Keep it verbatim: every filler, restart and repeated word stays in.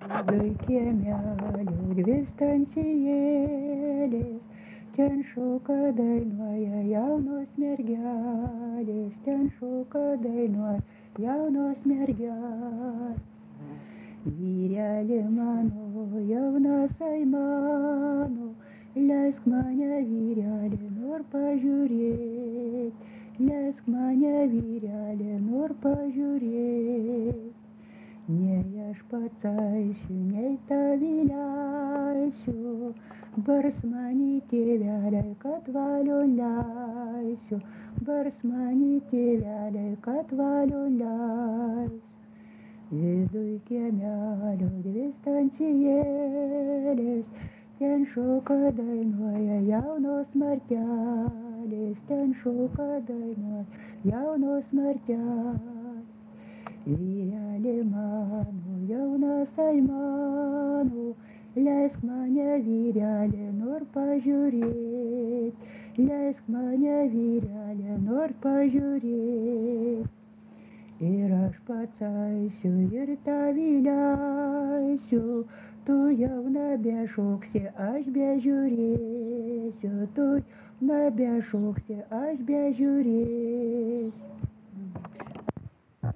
Prie kiemelio dvi stacijėlės, ten šoka dainuoja jaunos mergelės, ten šoka dainuoja jaunos mergelės. Vyreli mano, jaunasai mano, leisk mane vyreli, nor pažiūrėt, leisk mane vyreli, nor pažiūrėt. Nei aš pats eisiu, nei tavį leisiu, bars mani tėveliai, kad valio leisiu, bars mani tėveliai, kad valio leisiu. Viduj kiemelio dvi stacijėlės, ten šoka dainuoja jaunos martelės, ten šoka dainuoja jaunos martelės. Vyreli mano, jaunasai mano, leisk mane vyreli, nor pažiūrėt, leisk mane vyreli, nor pažiūrėt. Ir aš pats eisiu ir tavį leisiu, tu jau nebešoksi, aš bežiūrėsiu, tu nebešoksi, aš bežiūrėsiu.